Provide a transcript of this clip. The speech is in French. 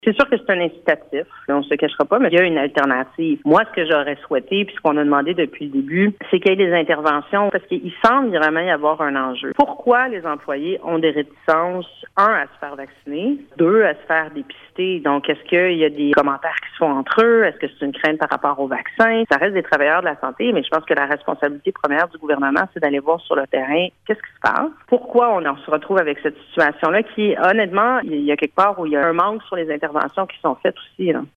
C'est sûr que c'est un incitatif, on ne se cachera pas, mais il y a une alternative. Moi, ce que j'aurais souhaité, puis ce qu'on a demandé depuis le début, c'est qu'il y ait des interventions, parce qu'il semble vraiment y avoir un enjeu. Pourquoi les employés ont des réticences, à se faire vacciner, à se faire dépister? Donc, est-ce qu'il y a des commentaires qui se font entre eux? Est-ce que c'est une crainte par rapport au vaccin? Ça reste des travailleurs de la santé, mais je pense que la responsabilité première du gouvernement, c'est d'aller voir sur le terrain qu'est-ce qui se passe. Pourquoi on se retrouve avec cette situation-là qui, honnêtement, il y a quelque part où il y a un manque sur les interventions qui sont faites aussi, là.